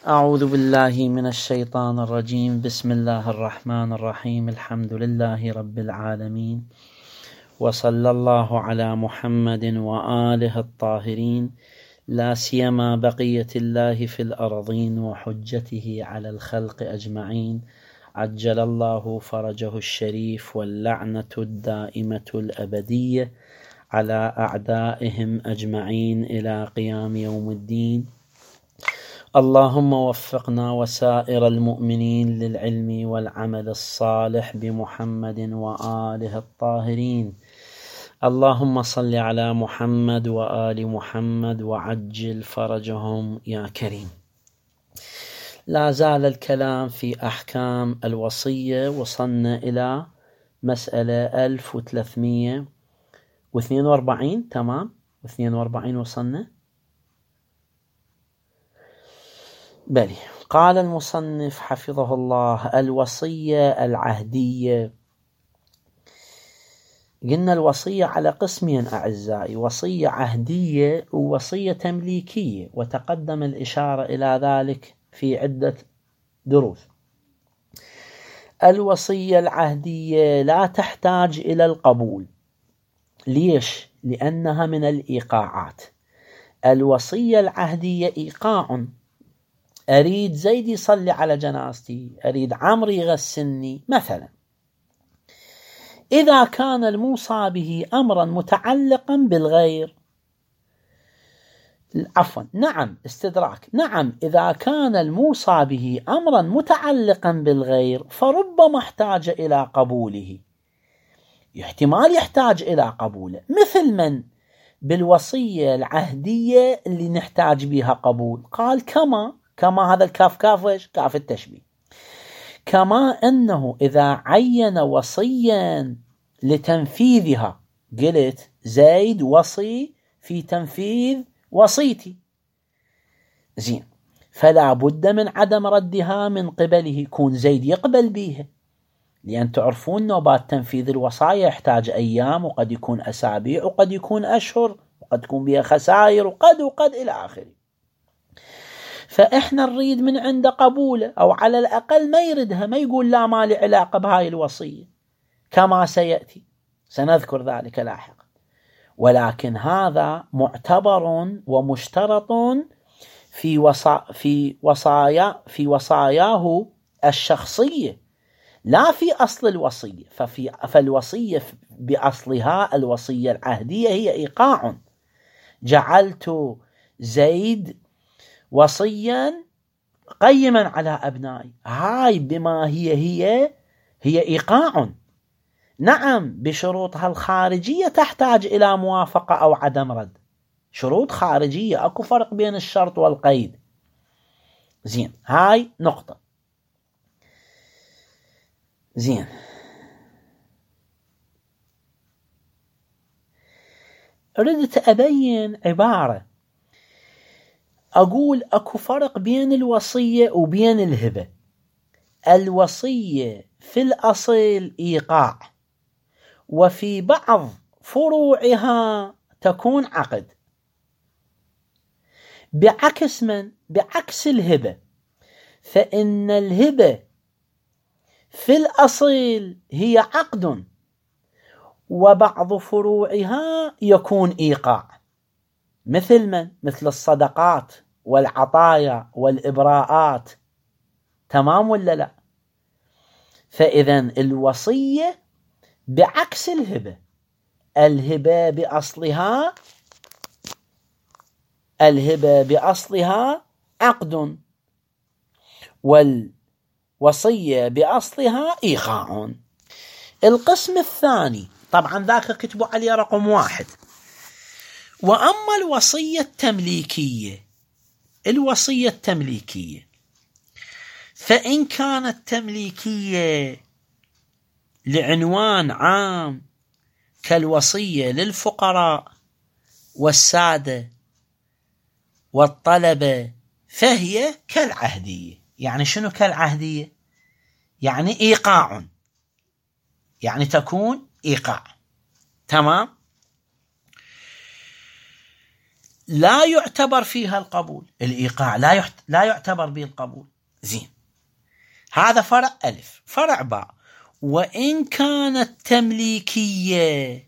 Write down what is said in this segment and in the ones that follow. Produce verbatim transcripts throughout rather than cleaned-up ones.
أعوذ بالله من الشيطان الرجيم. بسم الله الرحمن الرحيم. الحمد لله رب العالمين، وصلى الله على محمد وآله الطاهرين، لا سيما بقية الله في الأرضين وحجته على الخلق أجمعين، عجل الله فرجه الشريف، واللعنة الدائمة الأبدية على أعدائهم أجمعين إلى قيام يوم الدين. اللهم وفقنا وسائر المؤمنين للعلم والعمل الصالح بمحمد وآله الطاهرين. اللهم صل على محمد وآل محمد وعجل فرجهم يا كريم. لا زال الكلام في أحكام الوصية. وصلنا إلى مسألة ألف وثلاثمئة واثنين وأربعين. تمام، واثنين وأربعين وصلنا. بلي. قال المصنف حفظه الله: الوصية العهدية. قلنا الوصية على قسمين أعزائي: وصية عهدية ووصية تمليكية، وتقدم الإشارة إلى ذلك في عدة دروس. الوصية العهدية لا تحتاج إلى القبول. ليش؟ لأنها من الإيقاعات. الوصية العهدية إيقاع. أريد زيد يصلي على جنازتي، أريد عمرو يغسلني مثلا. إذا كان الموصى به أمرا متعلقا بالغير، عفوا نعم استدراك نعم إذا كان الموصى به أمرا متعلقا بالغير فربما احتاج إلى قبوله. احتمال يحتاج إلى قبوله، مثل من؟ بالوصية العهدية اللي نحتاج بها قبول. قال كما كما هذا الكاف كاف ويش؟ كاف التشبيه. كما أنه إذا عين وصيا لتنفيذها، قلت زيد وصي في تنفيذ وصيتي، زين، فلا بد من عدم ردها من قبله، يكون زيد يقبل بها، لأن تعرفون نوبات تنفيذ الوصايا يحتاج أيام، وقد يكون أسابيع، وقد يكون أشهر، وقد تكون بها خسائر، وقد وقد إلى آخره. فإحنا نريد من عنده قبوله، أو على الأقل ما يردها، ما يقول لا ما لي علاقة بهاي الوصية، كما سيأتي، سنذكر ذلك لاحقا. ولكن هذا معتبر ومشترط في وصا في وصايا في وصاياه الشخصية، لا في أصل الوصية. ففي فالوصية بأصلها الوصية العهدية هي إيقاع. جعلت زيد وصيا قيما على أبنائي، هاي بما هي هي هي إيقاع. نعم بشروطها الخارجية تحتاج إلى موافقة أو عدم رد، شروط خارجية، أكو فرق بين الشرط والقيد. زين، هاي نقطة. زين، ردت أبين عبارة، أقول أكو فرق بين الوصية وبين الهبة. الوصية في الأصل إيقاع، وفي بعض فروعها تكون عقد، بعكس من؟ بعكس الهبة. فإن الهبة في الأصل هي عقد، وبعض فروعها يكون إيقاع، مثل من؟ مثل الصدقات والعطايا والإبراءات. تمام ولا لا؟ فإذن الوصية بعكس الهبة. الهبة بأصلها الهبة بأصلها عقد، والوصية بأصلها إيقاع. القسم الثاني طبعا ذاك كتبوا عليه رقم واحد. وأما الوصية التمليكية، الوصية التمليكية فإن كانت تمليكية لعنوان عام كالوصية للفقراء والسادة والطلبة فهي كالعهدية. يعني شنو كالعهدية؟ يعني إيقاع، يعني تكون إيقاع. تمام. لا يعتبر فيها القبول، الإيقاع لا يحت... لا يعتبر به القبول. زين، هذا فرع ألف. فرع باء: وإن كانت تمليكية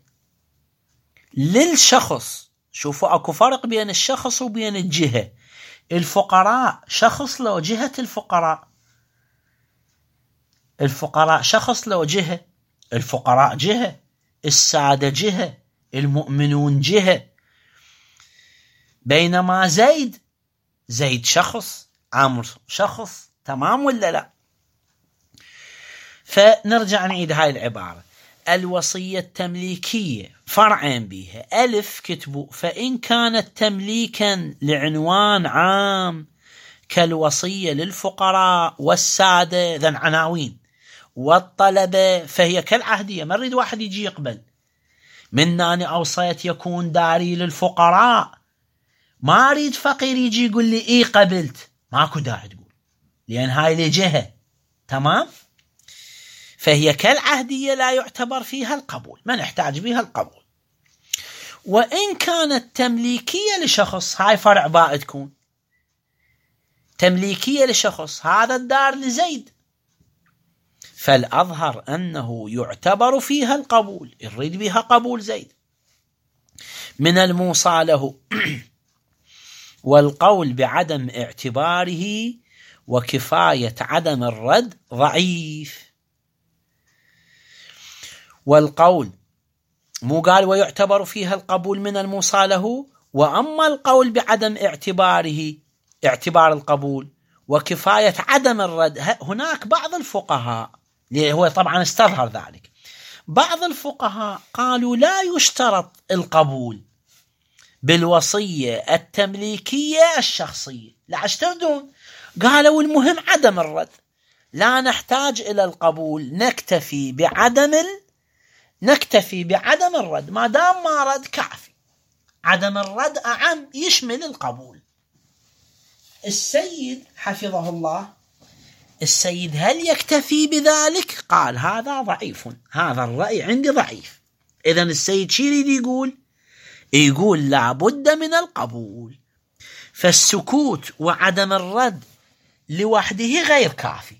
للشخص. شوفوا أكو فرق بين الشخص وبين الجهة. الفقراء شخص لو جهة الفقراء، الفقراء شخص لو جهة، الفقراء جهة، السادة جهة، المؤمنون جهة. بينما زيد، زيد شخص، عمرو شخص. تمام ولا لا؟ فنرجع نعيد هاي العبارة: الوصية التمليكية فرعين بيها. ألف كتبوا: فإن كانت تمليكا لعنوان عام كالوصية للفقراء والسادة، ذن عناوين، والطلبة، فهي كالعهدية. ما نريد واحد يجي يقبل مناني أوصيت يكون داري للفقراء، ما أريد فقير يجي يقول لي إيه قبلت، ماكو داعي تقول، لأن هاي لجهة. تمام؟ فهي كالعهدية لا يعتبر فيها القبول، ما نحتاج بها القبول. وإن كانت تمليكية لشخص، هاي فرع باء تكون تمليكية لشخص، هذا الدار لزيد، فالأظهر أنه يعتبر فيها القبول، يريد بها قبول زيد من الموصى له. والقول بعدم اعتباره وكفاية عدم الرد ضعيف. والقول مو قال ويعتبر فيها القبول من الموصى له، وأما القول بعدم اعتباره، اعتبار القبول، وكفاية عدم الرد، هناك بعض الفقهاء، هو طبعا استظهر ذلك، بعض الفقهاء قالوا لا يشترط القبول بالوصية التمليكية الشخصية. لا اشتردون، قالوا المهم عدم الرد، لا نحتاج إلى القبول، نكتفي بعدم ال... نكتفي بعدم الرد، ما دام ما رد كافي. عدم الرد أعم، يشمل القبول. السيد حفظه الله، السيد هل يكتفي بذلك؟ قال هذا ضعيف، هذا الرأي عندي ضعيف. إذن السيد شو يريد يقول؟ يقول لابد من القبول، فالسكوت وعدم الرد لوحده غير كافي.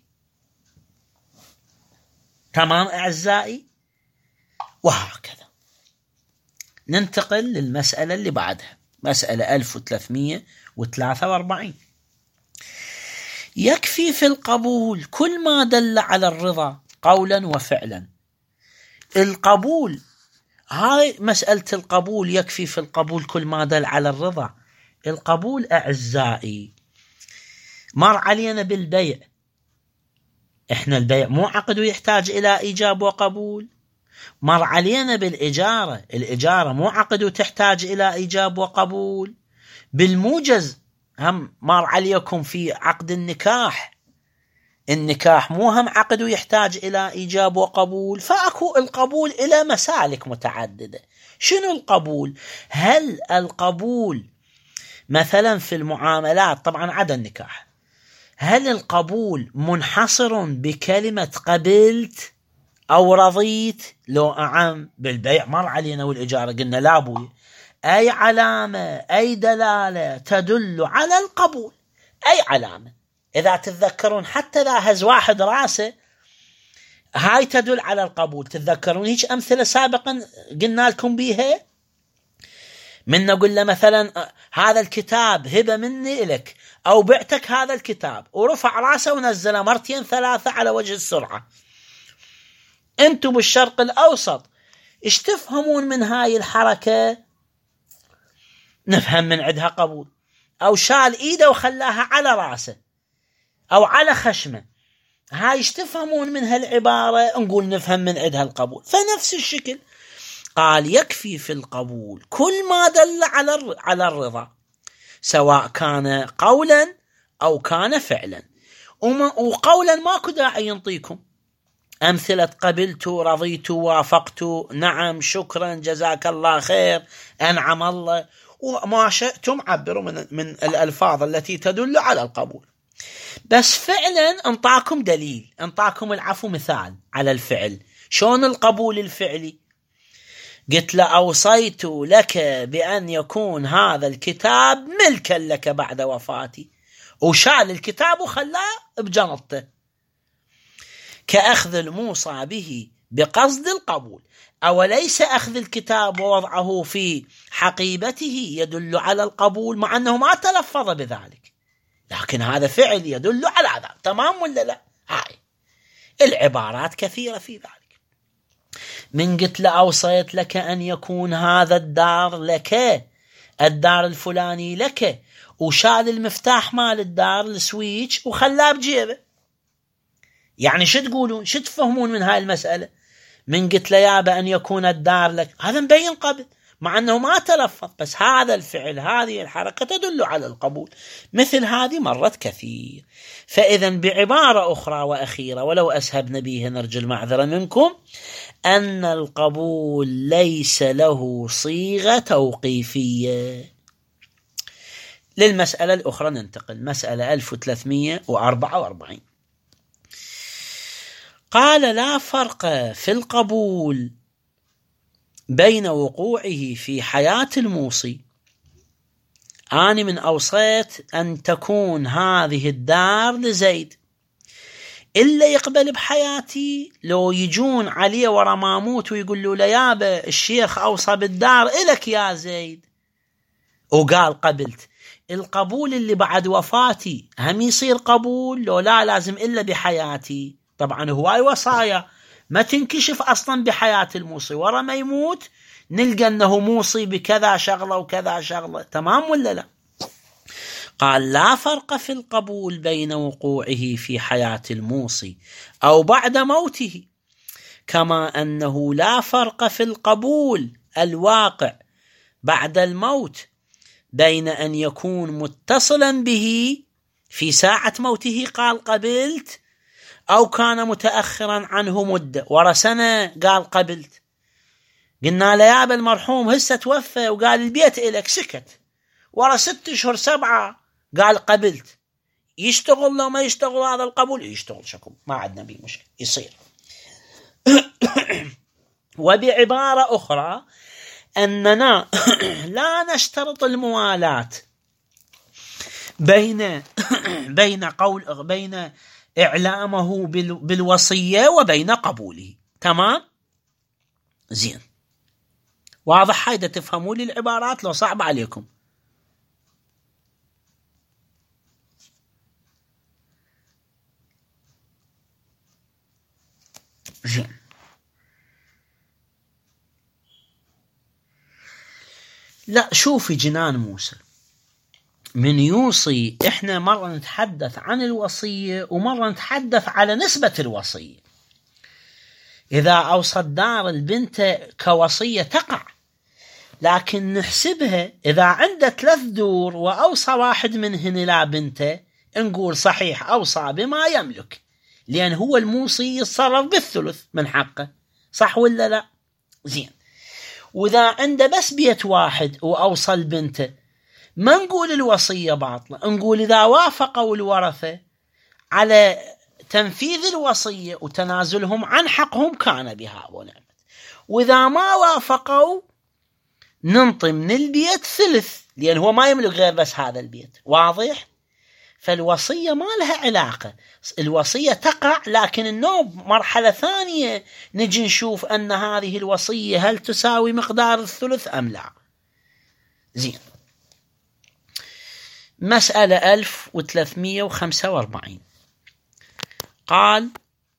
تمام أعزائي؟ وهكذا ننتقل للمسألة اللي بعدها، مسألة ألف وثلاثمئة وثلاثة وأربعين. يكفي في القبول كل ما دل على الرضا قولا وفعلا. القبول، هاي مسألة القبول، يكفي في القبول كل ما دل على الرضا. القبول أعزائي مر علينا بالبيع، إحنا البيع مو عقد ويحتاج إلى إيجاب وقبول. مر علينا بالإجارة، الإجارة مو عقد وتحتاج إلى إيجاب وقبول. بالموجز هم مر عليكم في عقد النكاح، النكاح مو هم عقد ويحتاج إلى إيجاب وقبول. فأكو القبول إلى مسالك متعددة. شنو القبول؟ هل القبول مثلا في المعاملات، طبعا عدا النكاح، هل القبول منحصر بكلمة قبلت أو رضيت؟ لو أعم بالبيع مر علينا والإجارة قلنا لا بوي، أي علامة أي دلالة تدل على القبول، أي علامة. إذا تتذكرون حتى إذا هز واحد راسه، هاي تدل على القبول. تتذكرون هيك أمثلة سابقا قلنا لكم بيها؟ من نقول له مثلا هذا الكتاب هبة مني إلك، أو بعتك هذا الكتاب، ورفع راسه ونزله مرتين ثلاثة على وجه السرعة. أنتم بالشرق الأوسط إيش تفهمون من هاي الحركة؟ نفهم من عندها قبول. أو شال إيده وخلاها على راسه أو على خشمه، هاي إيش تفهمون من هالعبارة؟ نقول نفهم من عندها القبول. فنفس الشكل قال يكفي في القبول كل ما دل على على الرضا، سواء كان قولا أو كان فعلا. وقولا ماكو داعي ينطيكم أمثلة قبلت، رضيت، وافقت، نعم، شكرا، جزاك الله خير، أنعم الله، وما شئتم عبروا من, من الألفاظ التي تدل على القبول. بس فعلا انطاكم دليل، انطاكم العفو مثال على الفعل. شون القبول الفعلي؟ قلت له أوصيت لك بأن يكون هذا الكتاب ملكا لك بعد وفاتي، وشال الكتاب وخلاه بجنطته، كأخذ الموصى به بقصد القبول. أوليس أخذ الكتاب ووضعه في حقيبته يدل على القبول مع أنه ما تلفظ بذلك، لكن هذا فعل يدل على هذا. تمام ولا لا؟ هاي العبارات كثيرة في ذلك. من قلت له أوصيت لك أن يكون هذا الدار لك، الدار الفلاني لك، وشال المفتاح مال الدار السويتش وخلاه بجيبه، يعني شو تقولون؟ شو تفهمون من هاي المسألة؟ من قلت له يابا أن يكون الدار لك، هذا مبين قبل مع أنه ما تلفظ، بس هذا الفعل هذه الحركة تدل على القبول. مثل هذه مرت كثير. فإذا بعبارة أخرى وأخيرة ولو أسهبنا به نرجو المعذرة منكم، أن القبول ليس له صيغة توقيفية. للمسألة الأخرى ننتقل، مسألة ألف وثلاثمئة وأربعة وأربعين. قال لا فرق في القبول بين وقوعه في حياة الموصي، أنا من أوصيت أن تكون هذه الدار لزيد، إلا يقبل بحياتي لو يجون عليه ورا ما موت ويقولوا له يابا الشيخ أوصى بالدار إلك يا زيد، وقال قبلت، القبول اللي بعد وفاتي هم يصير قبول لو لا لازم إلا بحياتي؟ طبعا هواي وصايا ما تنكشف أصلا بحياة الموصي، ورا ما يموت نلقى أنه موصي بكذا شغلة وكذا شغلة. تمام ولا لا؟ قال لا فرق في القبول بين وقوعه في حياة الموصي أو بعد موته، كما أنه لا فرق في القبول الواقع بعد الموت بين أن يكون متصلا به في ساعة موته قال قبلت، أو كان متأخرا عنه مدة ورا سنة قال قبلت. قلنا له يابا المرحوم هسه توفى وقال البيت إلك، سكت، ورا ست شهور سبعة قال قبلت، يشتغل لو ما يشتغل هذا القبول؟ يشتغل، شكو ما عندنا بيه مشكلة، يصير. وبعبارة أخرى أننا لا نشترط الموالاة بين بين قول بين إعلامه بالوصية وبين قبوله. تمام؟ زين، واضح؟ هيدا تفهموا لي العبارات لو صعب عليكم. زين، لا شوفي جنان موسى من يوصي، احنا مرة نتحدث عن الوصية ومرة نتحدث على نسبة الوصية. إذا أوصى الدار البنت كوصية تقع، لكن نحسبها إذا عنده ثلاث دور وأوصى واحد منهن لا بنته، نقول صحيح أوصى بما يملك، لأن هو الموصي يتصرف بالثلث من حقه، صح ولا لا؟ زين. وإذا عنده بس بيت واحد وأوصى البنت، ما نقول الوصية باطلة، نقول إذا وافقوا الورثة على تنفيذ الوصية وتنازلهم عن حقهم كان بها ونعمت، وإذا ما وافقوا ننطي من البيت ثلث، لأن هو ما يملك غير بس هذا البيت. واضح؟ فالوصية ما لها علاقة، الوصية تقع، لكن النوب مرحلة ثانية نجي نشوف أن هذه الوصية هل تساوي مقدار الثلث أم لا. زين، مسألة ألف وثلاثمئة وخمسة وأربعين. قال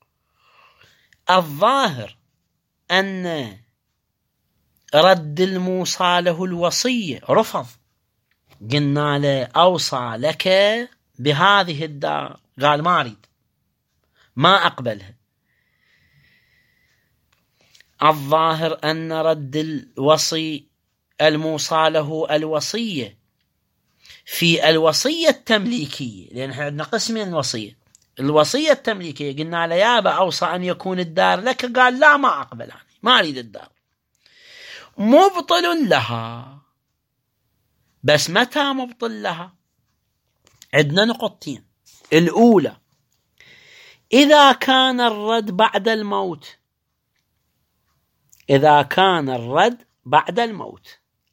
الظاهر أن رد الموصى له الوصية رفض، قلنا له أوصى لك بهذه الدار، قال ما أريد، ما أقبلها. الظاهر أن رد الوصي الموصى له الوصية في الوصية التمليكية، لأن احنا عندنا قسمين الوصية، الوصية التمليكية قلنا له يابا أوصى أن يكون الدار لك، قال لا ما أقبل، ما أريد الدار، مبطل لها. بس متى مبطل لها؟ عندنا نقطتين. الأولى إذا كان الرد بعد الموت إذا كان الرد بعد الموت.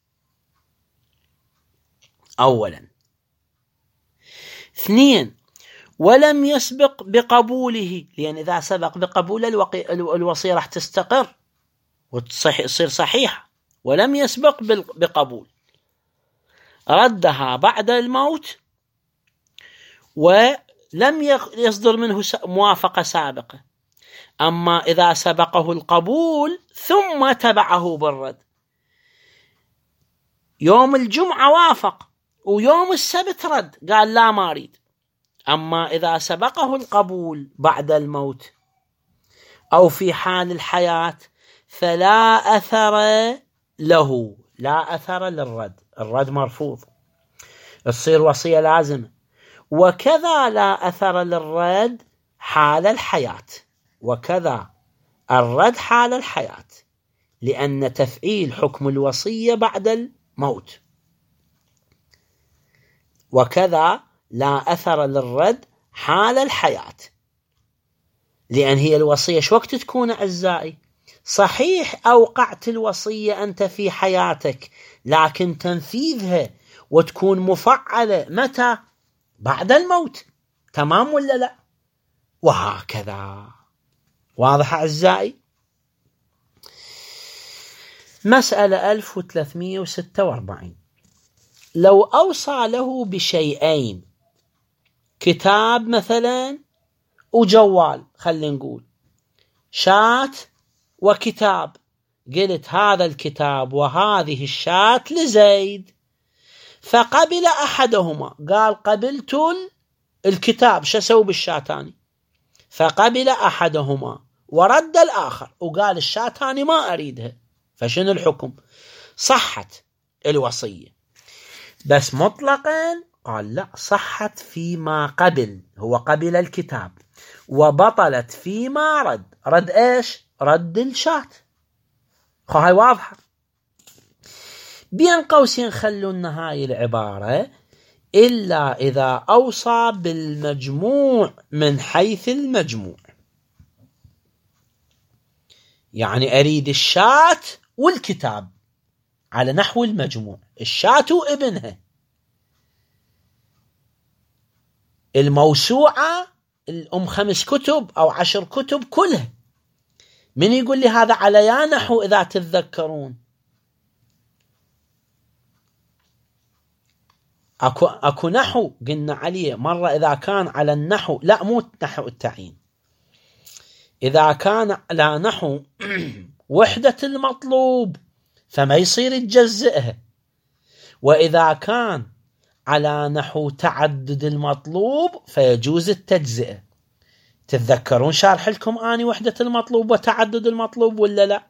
أولا. اثنين، ولم يسبق بقبوله، لأن إذا سبق بقبول الوصية راح تستقر وتصير صحيحة، ولم يسبق بقبول، ردها بعد الموت ولم يصدر منه موافقة سابقة. أما إذا سبقه القبول ثم تبعه بالرد، يوم الجمعة وافق ويوم السبت رد قال لا ما أريد، أما إذا سبقه القبول بعد الموت أو في حال الحياة فلا أثر له، لا أثر للرد، الرد مرفوض، تصير وصية لازمة. وكذا لا أثر للرد حال الحياة، وكذا الرد حال الحياة، لأن تفعيل حكم الوصية بعد الموت. وكذا لا أثر للرد حال الحياة، لأن هي الوصية شو وقت تكون أعزائي؟ صحيح أوقعت الوصية أنت في حياتك، لكن تنفيذها وتكون مفعلة متى؟ بعد الموت. تمام ولا لا؟ وهكذا. واضح أعزائي؟ مسألة ألف وثلاثمئة وستة وأربعين. لو أوصى له بشيئين، كتاب مثلا وجوال، خلينا نقول شات وكتاب، قلت هذا الكتاب وهذه الشات لزيد، فقبل أحدهما، قال قبلت الكتاب، شو أسوي بالشاتاني؟ فقبل أحدهما ورد الآخر وقال الشاتاني ما أريدها، فشنو الحكم؟ صحت الوصية، بس مطلقا قال لا، صحت فيما قبل، هو قبل الكتاب، وبطلت فيما رد. رد ايش؟ رد الشات. هاي واضحة. بين قوسين خلوا لنا هاي العبارة إلا إذا أوصى بالمجموع من حيث المجموع، يعني أريد الشات والكتاب على نحو المجموع، الشات وابنها، الموسوعة الأم خمس كتب أو عشر كتب كلها. من يقول لي هذا على يا نحو؟ إذا تتذكرون أكو, أكو نحو قلنا عليه مرة، إذا كان على النحو، لا مو نحو التعيين، إذا كان على نحو وحدة المطلوب فما يصير يتجزئها، وإذا كان على نحو تعدد المطلوب فيجوز التجزئة. تتذكرون شارح لكم آني وحدة المطلوب وتعدد المطلوب ولا لا؟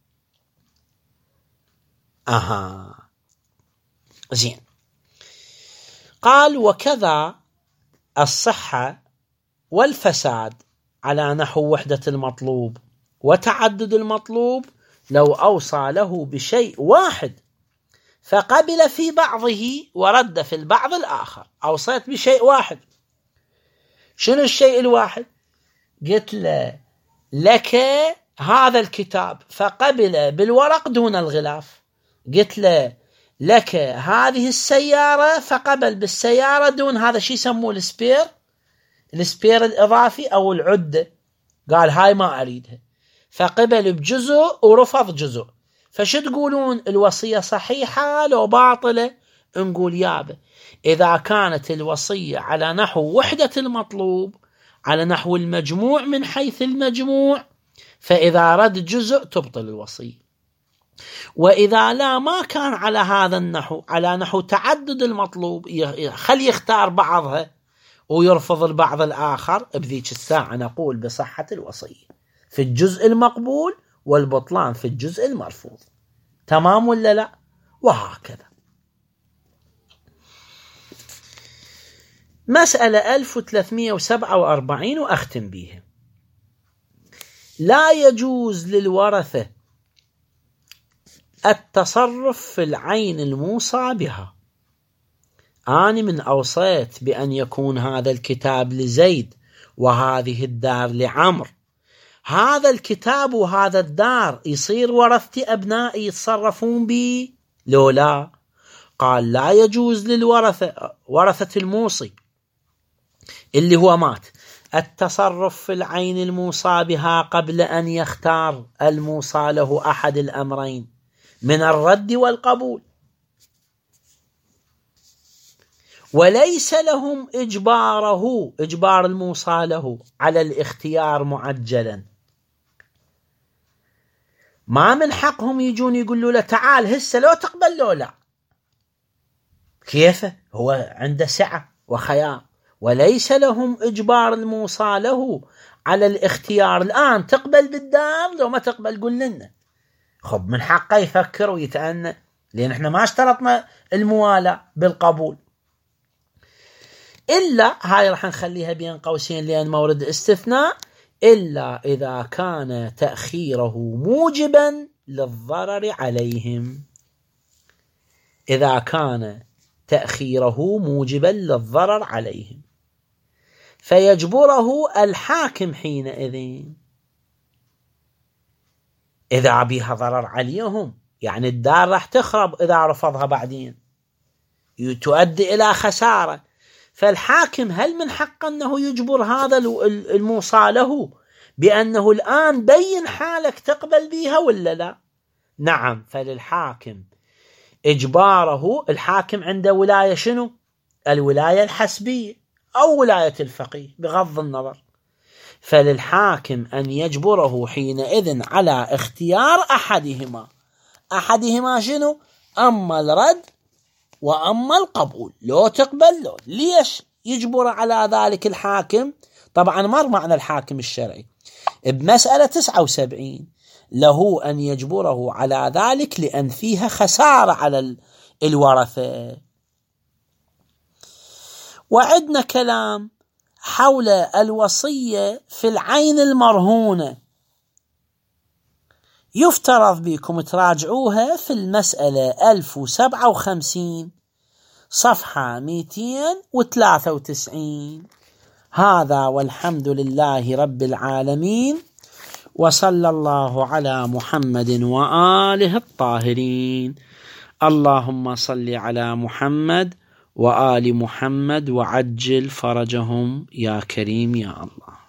أها زين. قال وكذا الصحة والفساد على نحو وحدة المطلوب وتعدد المطلوب لو أوصى له بشيء واحد فقبل في بعضه ورد في البعض الآخر. أوصيت بشيء واحد، شنو الشيء الواحد؟ قلت له لك هذا الكتاب فقبل بالورق دون الغلاف، قلت له لك هذه السيارة فقبل بالسيارة دون هذا، شي يسموه السبير، السبير الإضافي أو العدة، قال هاي ما أريدها، فقبل بجزء ورفض جزء. فشو تقولون؟ الوصية صحيحة لو باطلة؟ نقول يابا إذا كانت الوصية على نحو وحدة المطلوب، على نحو المجموع من حيث المجموع، فإذا رد جزء تبطل الوصية. وإذا لا ما كان على هذا النحو، على نحو تعدد المطلوب، خلي يختار بعضها ويرفض البعض الآخر، بذيك الساعة نقول بصحة الوصية في الجزء المقبول والبطلان في الجزء المرفوض. تمام ولا لا؟ وهكذا. مسألة ألف وثلاثمئة وسبعة وأربعين وأختم بها. لا يجوز للورثة التصرف في العين الموصى بها. أنا من أوصيت بأن يكون هذا الكتاب لزيد وهذه الدار لعمر، هذا الكتاب وهذا الدار يصير ورثتي أبنائي يتصرفون بي لو لا؟ قال لا يجوز للورثة ورثة الموصي اللي هو مات التصرف في العين الموصى بها قبل أن يختار الموصى له أحد الأمرين من الرد والقبول، وليس لهم إجباره إجبار الموصى له على الاختيار معجلا. ما من حقهم يجون يقولوا له تعال هسه لو تقبل لو لا، كيف هو عنده سعة وخيار، وليس لهم إجبار الموصى له على الاختيار الآن تقبل بالدار لو ما تقبل قل لنا. خب من حقه يفكر ويتأنى، لأن احنا ما اشترطنا الموالاة بالقبول، إلا هاي راح نخليها بين قوسين لأن مورد استثناء، إلا إذا كان تأخيره موجبا للضرر عليهم. إذا كان تأخيره موجبا للضرر عليهم فيجبره الحاكم حينئذ إذا بها ضرر عليهم، يعني الدار راح تخرب إذا رفضها بعدين تؤدي إلى خسارة، فالحاكم هل من حق أنه يجبر هذا الموصى له بأنه الآن بين حالك تقبل بها ولا لا؟ نعم، فللحاكم إجباره. الحاكم عنده ولاية شنو؟ الولاية الحسبية أو ولاية الفقيه بغض النظر، فللحاكم أن يجبره حينئذ على اختيار أحدهما. أحدهما شنو؟ أما الرد وأما القبول، لو تقبل لو. ليش يجبر على ذلك الحاكم؟ طبعا مر معنى الحاكم الشرعي بمسألة تسعة وسبعين، له أن يجبره على ذلك لأن فيها خسارة على الورثة. وعدنا كلام حول الوصية في العين المرهونة، يفترض بكم تراجعوها في المسألة ألف وسبعة وخمسين صفحة مئتين وثلاثة وتسعين. هذا والحمد لله رب العالمين، وصلى الله على محمد وآله الطاهرين. اللهم صل على محمد وآل محمد وعجل فرجهم يا كريم يا الله.